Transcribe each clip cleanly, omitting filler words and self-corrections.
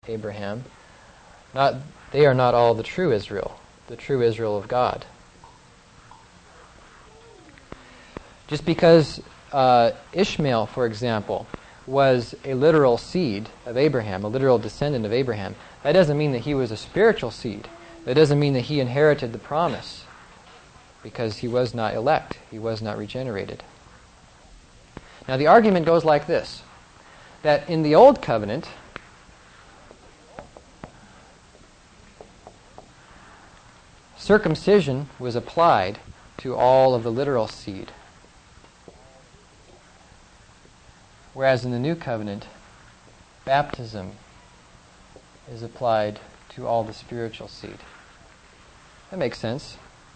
Abraham. They are not all the true Israel of God. Just because Ishmael, for example, was a literal seed of Abraham, a literal descendant of Abraham, that doesn't mean that he was a spiritual seed. That doesn't mean that he inherited the promise, because he was not elect. He was not regenerated. Now the argument goes like this, that in the Old Covenant, circumcision was applied to all of the literal seed, whereas in the New Covenant, baptism is applied to all the spiritual seed. That makes sense.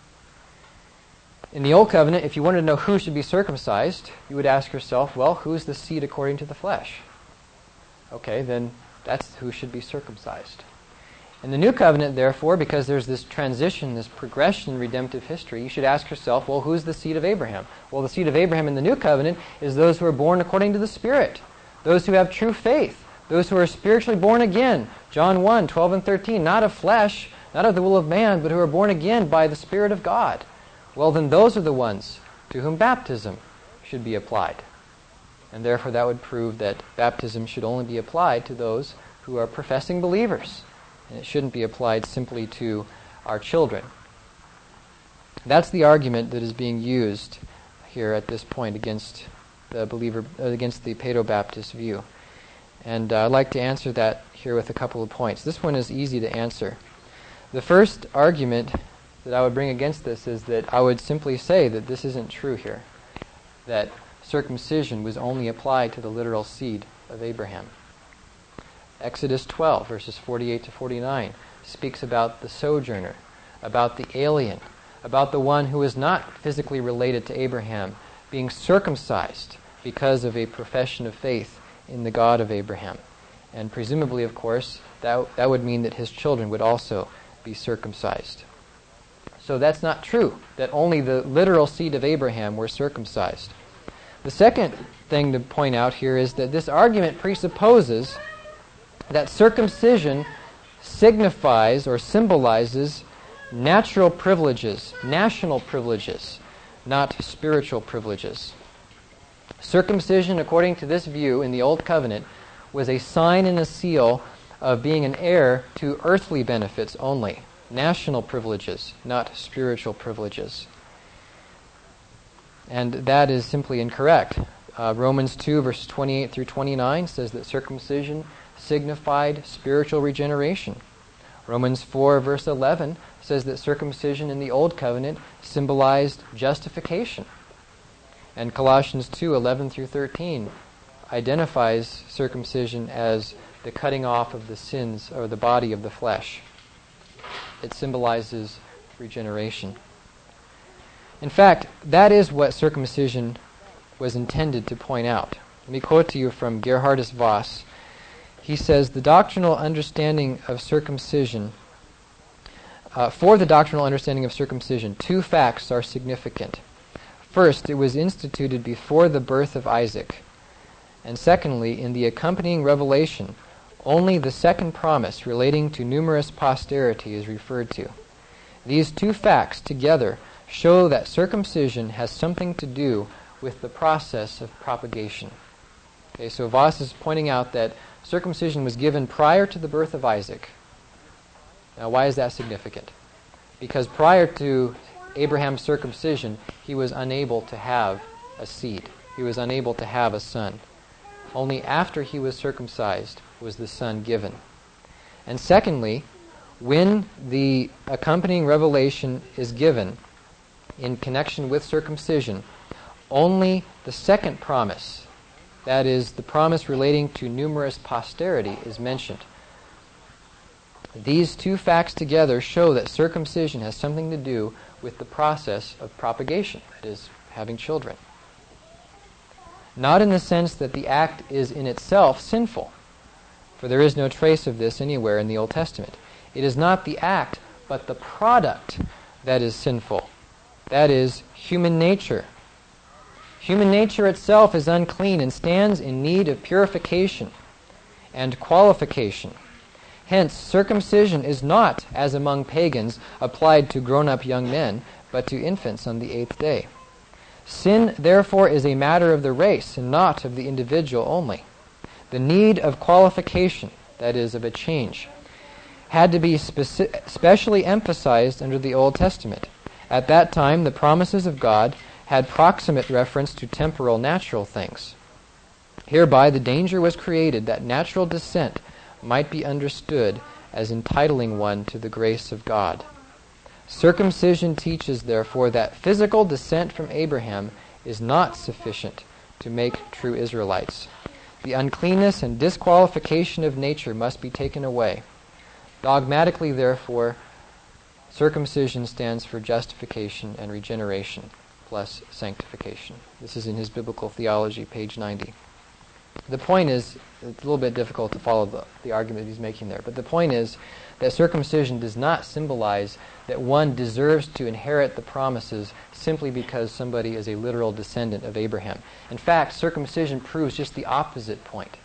In the Old Covenant, if you wanted to know who should be circumcised, you would ask yourself, well, who's the seed according to the flesh? Okay, then that's who should be circumcised. In the New Covenant, therefore, because there's this transition, this progression in redemptive history, you should ask yourself, well, who's the seed of Abraham? Well, the seed of Abraham in the New Covenant is those who are born according to the Spirit, those who have true faith, those who are spiritually born again. John 1, 12 and 13, not of flesh, not of the will of man, but who are born again by the Spirit of God. Well, then those are the ones to whom baptism should be applied. And therefore that would prove that baptism should only be applied to those who are professing believers. And it shouldn't be applied simply to our children. That's the argument that is being used here at this point against the Paedo-Baptist view. And I'd like to answer that here with a couple of points. This one is easy to answer. The first argument that I would bring against this is that I would simply say that this isn't true here, that circumcision was only applied to the literal seed of Abraham. Exodus 12, verses 48 to 49, speaks about the sojourner, about the alien, about the one who is not physically related to Abraham, being circumcised because of a profession of faith in the God of Abraham. And presumably, of course, that would mean that his children would also be circumcised. So that's not true, that only the literal seed of Abraham were circumcised. The second thing to point out here is that this argument presupposes that circumcision signifies or symbolizes natural privileges, national privileges, not spiritual privileges. Circumcision, according to this view in the Old Covenant, was a sign and a seal of being an heir to earthly benefits only. National privileges, not spiritual privileges. And that is simply incorrect. Romans 2, verses 28 through 29 says that circumcision signified spiritual regeneration. Romans 4, verse 11 says that circumcision in the Old Covenant symbolized justification. And Colossians 2, 11 through 13 identifies circumcision as the cutting off of the sins or the body of the flesh. It symbolizes regeneration. In fact, that is what circumcision was intended to point out. Let me quote to you from Gerhardus Voss. He says, for the doctrinal understanding of circumcision, two facts are significant. First, it was instituted before the birth of Isaac. And secondly, in the accompanying revelation, only the second promise relating to numerous posterity is referred to. These two facts together show that circumcision has something to do with the process of propagation. Okay, so Voss is pointing out that circumcision was given prior to the birth of Isaac. Now, why is that significant? Because prior to Abraham's circumcision, he was unable to have a seed. He was unable to have a son. Only after he was circumcised was the son given. And secondly, when the accompanying revelation is given in connection with circumcision, only the second promise, that is, the promise relating to numerous posterity, is mentioned. These two facts together show that circumcision has something to do with the process of propagation, that is, having children. Not in the sense that the act is in itself sinful, for there is no trace of this anywhere in the Old Testament. It is not the act, but the product that is sinful. That is, human nature. Human nature itself is unclean and stands in need of purification and qualification. Hence, circumcision is not, as among pagans, applied to grown-up young men, but to infants on the 8th day. Sin, therefore, is a matter of the race and not of the individual only. The need of qualification, that is, of a change, had to be specially emphasized under the Old Testament. At that time, the promises of God had proximate reference to temporal natural things. Hereby, the danger was created that natural descent might be understood as entitling one to the grace of God. Circumcision teaches, therefore, that physical descent from Abraham is not sufficient to make true Israelites. The uncleanness and disqualification of nature must be taken away. Dogmatically, therefore, circumcision stands for justification and regeneration plus sanctification. This is in his Biblical Theology, page 90. The point is, it's a little bit difficult to follow the argument he's making there, but the point is that circumcision does not symbolize that one deserves to inherit the promises simply because somebody is a literal descendant of Abraham. In fact, circumcision proves just the opposite point.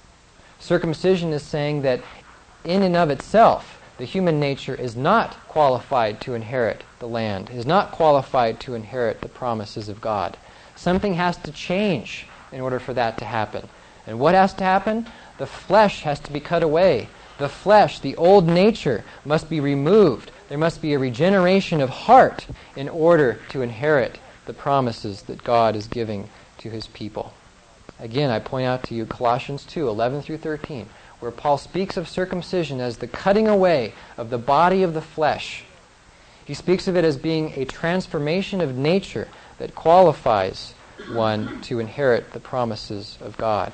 Circumcision is saying that in and of itself, the human nature is not qualified to inherit the land, is not qualified to inherit the promises of God. Something has to change in order for that to happen. And what has to happen? The flesh has to be cut away. The flesh, the old nature, must be removed. There must be a regeneration of heart in order to inherit the promises that God is giving to his people. Again, I point out to you Colossians 2, 11 through 13, where Paul speaks of circumcision as the cutting away of the body of the flesh. He speaks of it as being a transformation of nature that qualifies one to inherit the promises of God.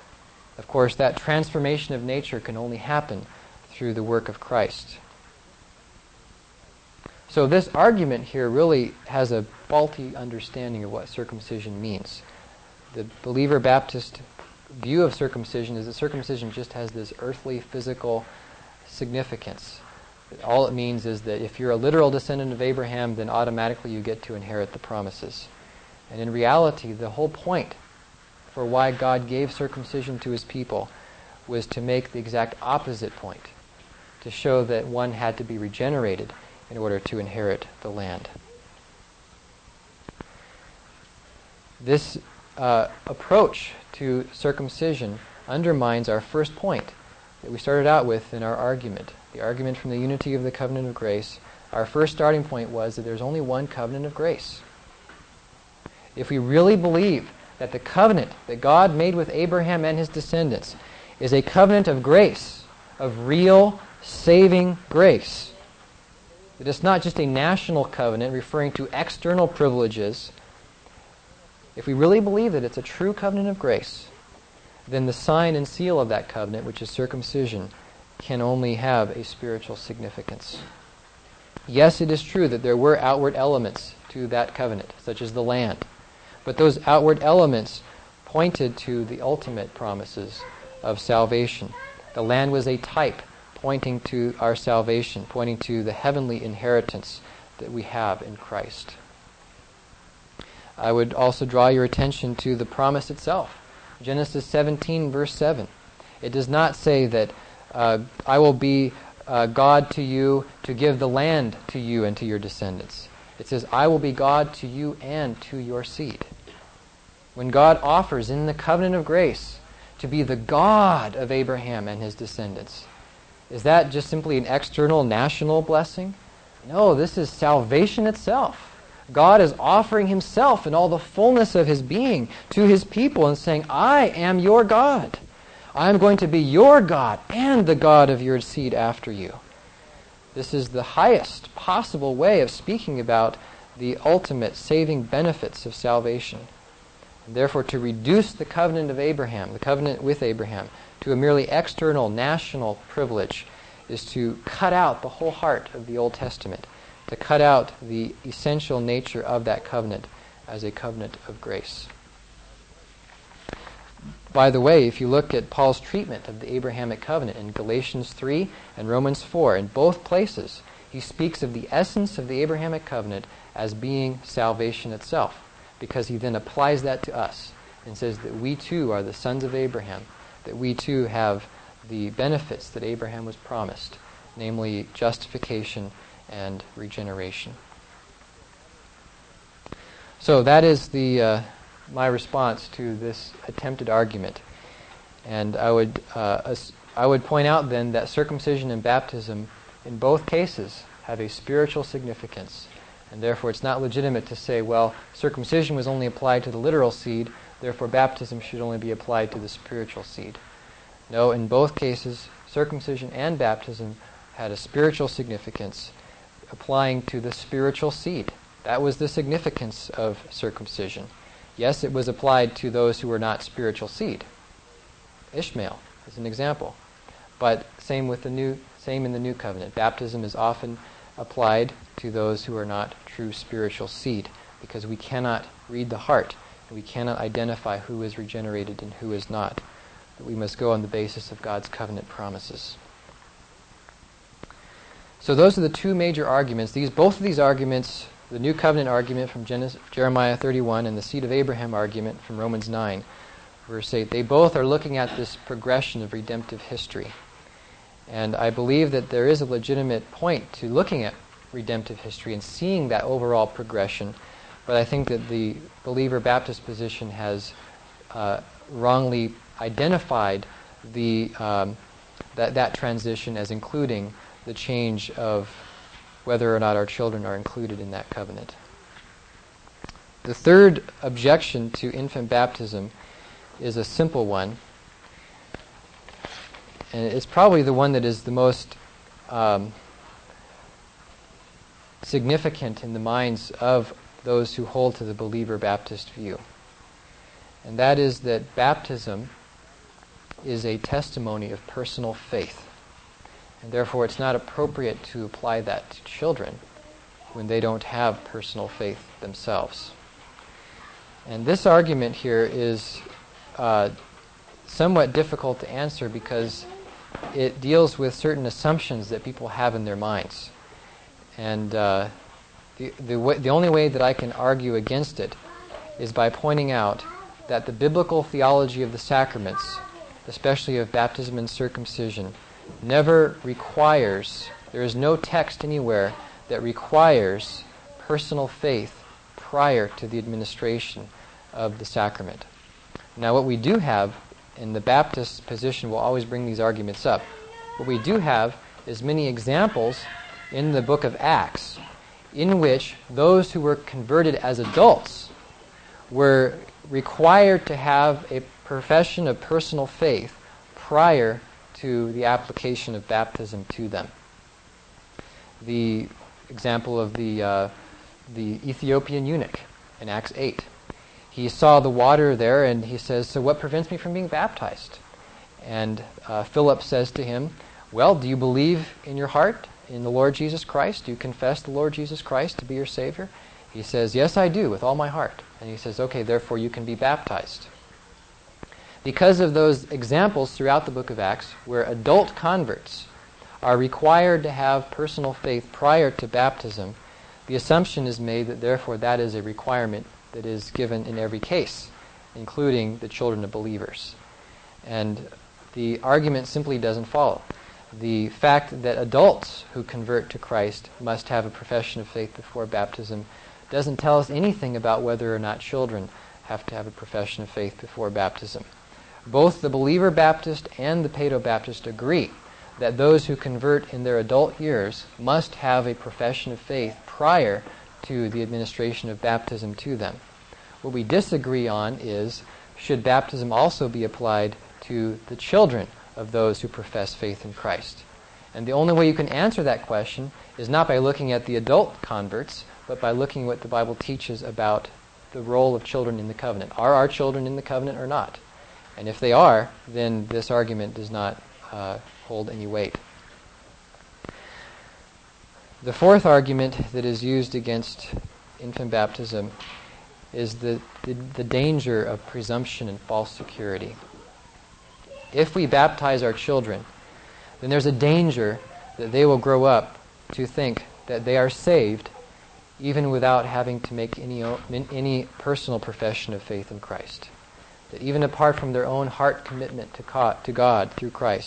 Of course, that transformation of nature can only happen through the work of Christ. So this argument here really has a faulty understanding of what circumcision means. The believer Baptist view of circumcision is that circumcision just has this earthly, physical significance. All it means is that if you're a literal descendant of Abraham, then automatically you get to inherit the promises. And in reality, the whole point for why God gave circumcision to his people was to make the exact opposite point, to show that one had to be regenerated in order to inherit the land. This approach to circumcision undermines our first point that we started out with in our argument, the argument from the unity of the covenant of grace. Our first starting point was that there's only one covenant of grace. If we really believe that the covenant that God made with Abraham and his descendants is a covenant of grace, of real saving grace, that it's not just a national covenant referring to external privileges, if we really believe that it's a true covenant of grace, then the sign and seal of that covenant, which is circumcision, can only have a spiritual significance. Yes, it is true that there were outward elements to that covenant, such as the land. But those outward elements pointed to the ultimate promises of salvation. The land was a type pointing to our salvation, pointing to the heavenly inheritance that we have in Christ. I would also draw your attention to the promise itself. Genesis 17, verse 7. It does not say that I will be God to you to give the land to you and to your descendants. It says, I will be God to you and to your seed. When God offers in the covenant of grace to be the God of Abraham and his descendants, is that just simply an external national blessing? No, this is salvation itself. God is offering himself in all the fullness of his being to his people and saying, I am your God. I am going to be your God and the God of your seed after you. This is the highest possible way of speaking about the ultimate saving benefits of salvation. And therefore, to reduce the covenant of Abraham, the covenant with Abraham, to a merely external national privilege is to cut out the whole heart of the Old Testament, to cut out the essential nature of that covenant as a covenant of grace. By the way, if you look at Paul's treatment of the Abrahamic covenant in Galatians 3 and Romans 4, in both places, he speaks of the essence of the Abrahamic covenant as being salvation itself, because he then applies that to us and says that we too are the sons of Abraham, that we too have the benefits that Abraham was promised, namely justification and regeneration. So that is my response to this attempted argument. And I would point out then that circumcision and baptism in both cases have a spiritual significance. And therefore it's not legitimate to say, well, circumcision was only applied to the literal seed, therefore baptism should only be applied to the spiritual seed. No, in both cases, circumcision and baptism had a spiritual significance applying to the spiritual seed. That was the significance of circumcision. Yes, it was applied to those who were not spiritual seed. Ishmael is an example. But same in the New Covenant. Baptism is often applied to those who are not true spiritual seed, because we cannot read the heart, and we cannot identify who is regenerated and who is not. But we must go on the basis of God's covenant promises. So those are the two major arguments. Both of these arguments, the New Covenant argument from Jeremiah 31 and the Seed of Abraham argument from Romans 9, verse 8, they both are looking at this progression of redemptive history. And I believe that there is a legitimate point to looking at redemptive history and seeing that overall progression, but I think that the Believer Baptist position has wrongly identified that transition as including the change of whether or not our children are included in that covenant. The third objection to infant baptism is a simple one, and it's probably the one that is the most significant in the minds of those who hold to the Believer Baptist view. And that is that baptism is a testimony of personal faith. And therefore it's not appropriate to apply that to children when they don't have personal faith themselves. And this argument here is somewhat difficult to answer because it deals with certain assumptions that people have in their minds. And the only way that I can argue against it is by pointing out that the biblical theology of the sacraments, especially of baptism and circumcision, never requires, there is no text anywhere that requires personal faith prior to the administration of the sacrament. Now what we do have, and the Baptist position will always bring these arguments up, what we do have is many examples in the book of Acts in which those who were converted as adults were required to have a profession of personal faith prior to the application of baptism to them. The example of the Ethiopian eunuch in Acts 8. He saw the water there and he says, "So what prevents me from being baptized?" And Philip says to him, "Well, do you believe in your heart in the Lord Jesus Christ? Do you confess the Lord Jesus Christ to be your Savior?" He says, "Yes, I do, with all my heart." And he says, "Okay, therefore you can be baptized." Because of those examples throughout the book of Acts where adult converts are required to have personal faith prior to baptism, the assumption is made that therefore that is a requirement that is given in every case, including the children of believers. And the argument simply doesn't follow. The fact that adults who convert to Christ must have a profession of faith before baptism doesn't tell us anything about whether or not children have to have a profession of faith before baptism. Both the Believer Baptist and the Paedo Baptist agree that those who convert in their adult years must have a profession of faith prior to the administration of baptism to them. What we disagree on is, should baptism also be applied to the children of those who profess faith in Christ? And the only way you can answer that question is not by looking at the adult converts, but by looking at what the Bible teaches about the role of children in the covenant. Are our children in the covenant or not? And if they are, then this argument does not hold any weight. The fourth argument that is used against infant baptism is the danger of presumption and false security. If we baptize our children, then there's a danger that they will grow up to think that they are saved even without having to make any personal profession of faith in Christ. That even apart from their own heart commitment to God through Christ,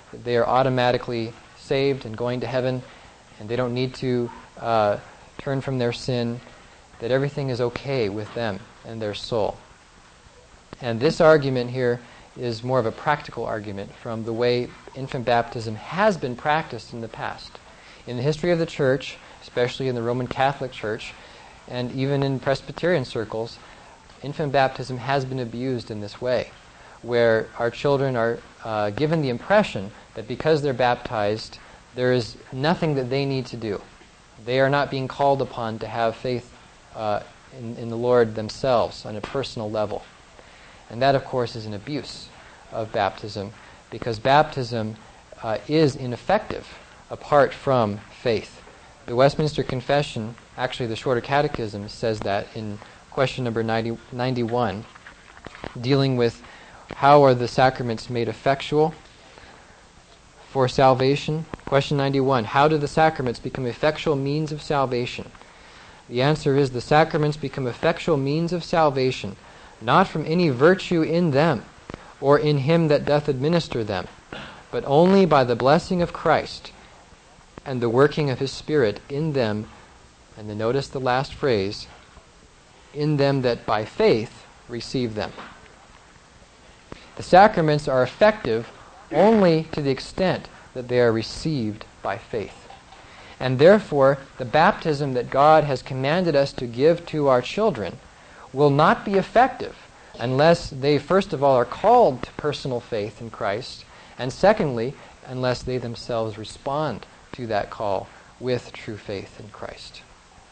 that they are automatically saved and going to heaven, and they don't need to turn from their sin, that everything is okay with them and their soul. And this argument here is more of a practical argument from the way infant baptism has been practiced in the past. In the history of the Church, especially in the Roman Catholic Church, and even in Presbyterian circles, infant baptism has been abused in this way, where our children are given the impression that because they're baptized, there is nothing that they need to do. They are not being called upon to have faith in the Lord themselves on a personal level. And that, of course, is an abuse of baptism, because baptism is ineffective apart from faith. The Westminster Confession, actually the Shorter Catechism, says that in question number 91, dealing with how are the sacraments made effectual for salvation. Question 91, how do the sacraments become effectual means of salvation? The answer is, the sacraments become effectual means of salvation, not from any virtue in them, or in him that doth administer them, but only by the blessing of Christ, and the working of his Spirit in them, and then notice the last phrase, in them that by faith receive them. The sacraments are effective only to the extent that they are received by faith. And therefore, the baptism that God has commanded us to give to our children will not be effective unless they, first of all, are called to personal faith in Christ, and secondly, unless they themselves respond to that call with true faith in Christ.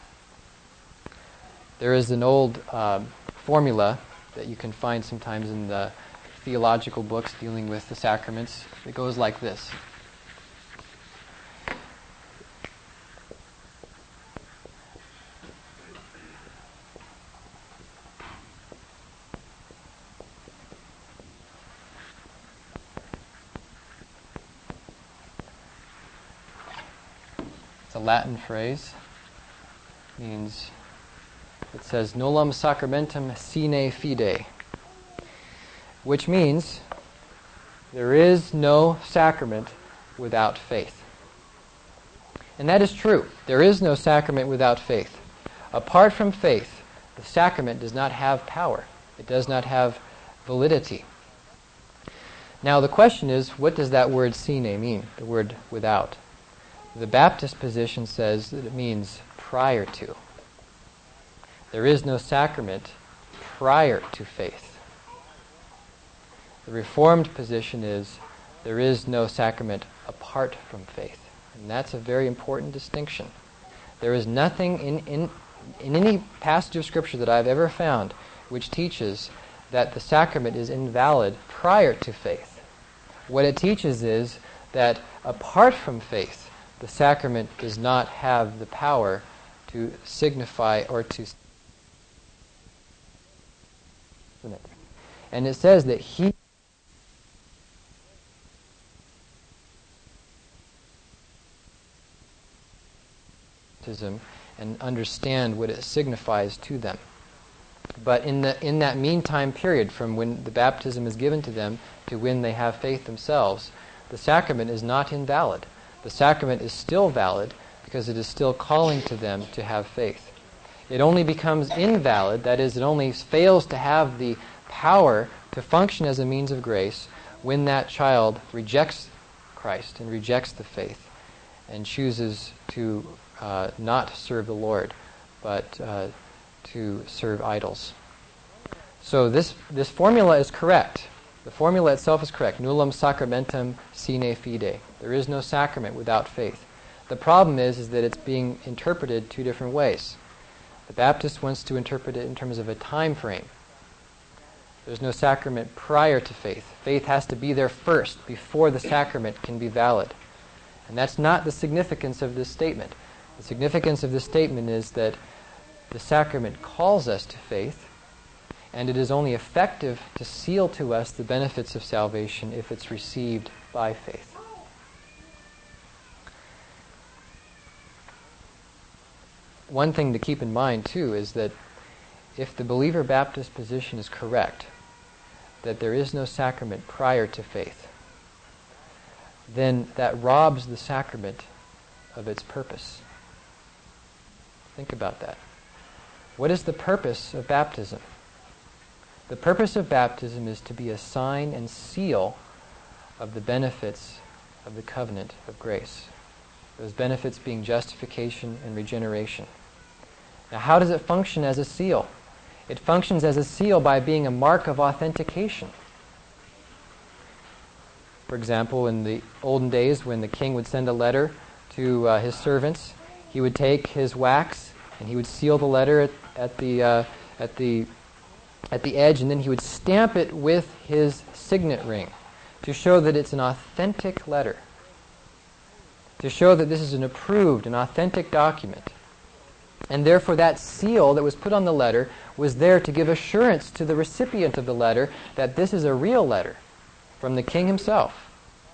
There is an old formula that you can find sometimes in the theological books dealing with the sacraments. It goes like this. It's a Latin phrase. Means, it says, nullum sacramentum sine fide, which means there is no sacrament without faith. And that is true. There is no sacrament without faith. Apart from faith, the sacrament does not have power. It does not have validity. Now the question is, what does that word sine mean, the word without? The Baptist position says that it means prior to. There is no sacrament prior to faith. The Reformed position is there is no sacrament apart from faith. And that's a very important distinction. There is nothing in any passage of Scripture that I've ever found which teaches that the sacrament is invalid prior to faith. What it teaches is that apart from faith, the sacrament does not have the power to signify or to... And it says that he and understand what it signifies to them. But in that meantime period, from when the baptism is given to them to when they have faith themselves, the sacrament is not invalid. The sacrament is still valid because it is still calling to them to have faith. It only becomes invalid, that is, it only fails to have the power to function as a means of grace when that child rejects Christ and rejects the faith and chooses to not serve the Lord, but to serve idols. So this formula is correct. The formula itself is correct. Nullum sacramentum sine fide. There is no sacrament without faith. The problem is that it's being interpreted two different ways. The Baptist wants to interpret it in terms of a time frame. There's no sacrament prior to faith. Faith has to be there first before the sacrament can be valid. And that's not the significance of this statement. The significance of this statement is that the sacrament calls us to faith, and it is only effective to seal to us the benefits of salvation if it's received by faith. One thing to keep in mind, too, is that if the believer Baptist position is correct, that there is no sacrament prior to faith, then that robs the sacrament of its purpose. Think about that. What is the purpose of baptism? The purpose of baptism is to be a sign and seal of the benefits of the covenant of grace. Those benefits being justification and regeneration. Now, how does it function as a seal? It functions as a seal by being a mark of authentication. For example, in the olden days when the king would send a letter to his servants, he would take his wax and he would seal the letter at the edge, and then he would stamp it with his signet ring to show that it's an authentic letter, to show that this is an approved, an authentic document. And therefore that seal that was put on the letter was there to give assurance to the recipient of the letter that this is a real letter from the king himself.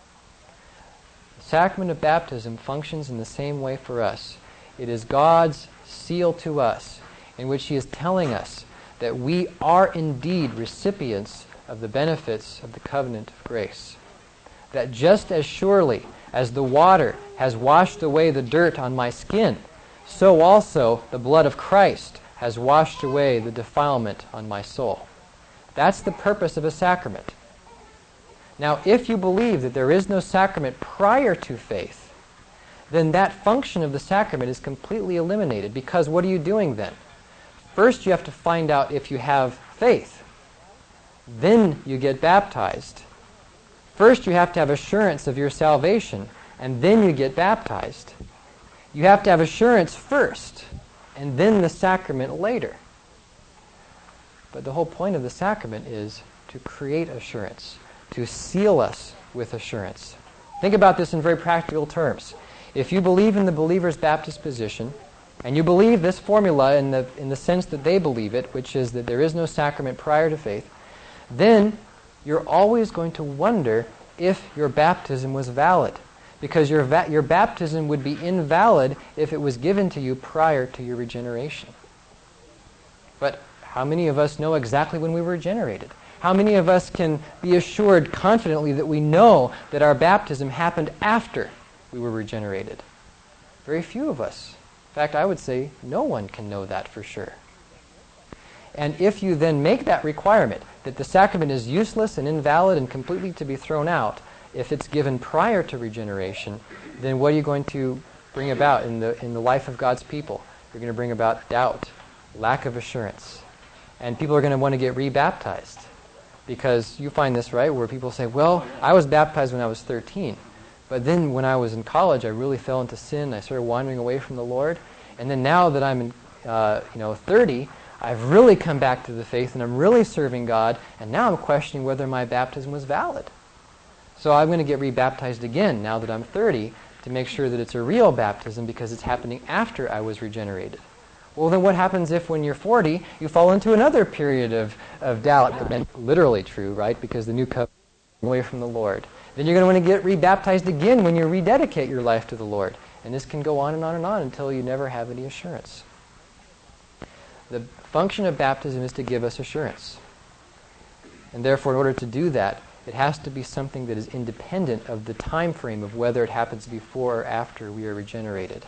The sacrament of baptism functions in the same way for us. It is God's seal to us, in which He is telling us that we are indeed recipients of the benefits of the covenant of grace. That just as surely as the water has washed away the dirt on my skin, so also the blood of Christ has washed away the defilement on my soul. That's the purpose of a sacrament. Now, if you believe that there is no sacrament prior to faith, then that function of the sacrament is completely eliminated, because what are you doing then? First, you have to find out if you have faith. Then you get baptized. First, you have to have assurance of your salvation, and then you get baptized. You have to have assurance first, and then the sacrament later. But the whole point of the sacrament is to create assurance, to seal us with assurance. Think about this in very practical terms. If you believe in the believer's Baptist position, and you believe this formula in the sense that they believe it, which is that there is no sacrament prior to faith, then you're always going to wonder if your baptism was valid. Because your baptism would be invalid if it was given to you prior to your regeneration. But how many of us know exactly when we were regenerated? How many of us can be assured confidently that we know that our baptism happened after we were regenerated? Very few of us. In fact, I would say no one can know that for sure. And if you then make that requirement, that the sacrament is useless and invalid and completely to be thrown out if it's given prior to regeneration, then what are you going to bring about in the life of God's people? You're going to bring about doubt, lack of assurance. And people are going to want to get rebaptized. Because you find this, right, where people say, well, I was baptized when I was 13. But then when I was in college, I really fell into sin. I started wandering away from the Lord. And then now that I'm 30, I've really come back to the faith and I'm really serving God. And now I'm questioning whether my baptism was valid. So I'm going to get rebaptized again now that I'm 30 to make sure that it's a real baptism because it's happening after I was regenerated. Well, then what happens if when you're 40, you fall into another period of doubt? And literally true, right? Because the new covenant is away from the Lord. Then you're going to want to get rebaptized again when you rededicate your life to the Lord. And this can go on and on and on until you never have any assurance. The function of baptism is to give us assurance. And therefore, in order to do that, it has to be something that is independent of the time frame of whether it happens before or after we are regenerated.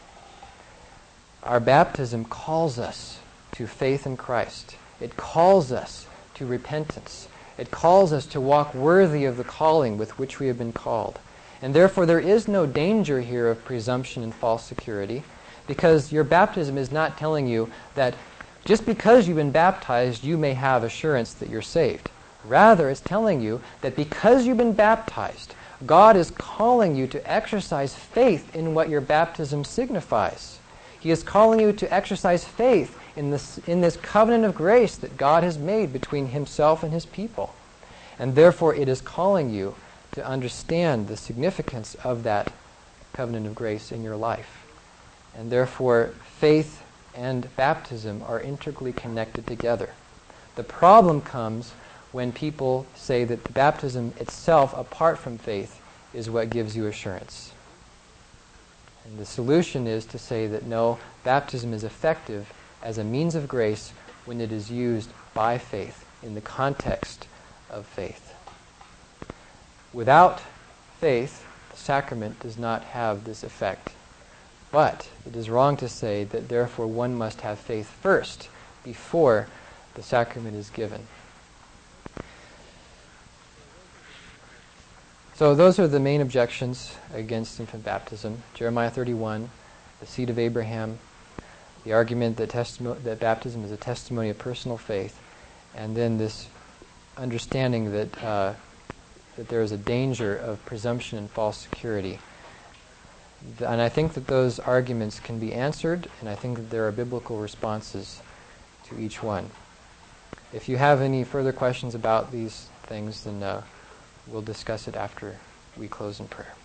Our baptism calls us to faith in Christ. It calls us to repentance. It calls us to walk worthy of the calling with which we have been called. And therefore there is no danger here of presumption and false security, because your baptism is not telling you that just because you've been baptized, you may have assurance that you're saved. Rather, it's telling you that because you've been baptized, God is calling you to exercise faith in what your baptism signifies. He is calling you to exercise faith in this covenant of grace that God has made between Himself and His people. And therefore it is calling you to understand the significance of that covenant of grace in your life. And therefore faith and baptism are integrally connected together. The problem comes when people say that the baptism itself, apart from faith, is what gives you assurance. And the solution is to say that no, baptism is effective as a means of grace when it is used by faith, in the context of faith. Without faith, the sacrament does not have this effect. But it is wrong to say that therefore one must have faith first before the sacrament is given. So those are the main objections against infant baptism. Jeremiah 31, the seed of Abraham, the argument that that baptism is a testimony of personal faith, and then this understanding that that there is a danger of presumption and false security. And I think that those arguments can be answered, and I think that there are biblical responses to each one. If you have any further questions about these things, then we'll discuss it after we close in prayer.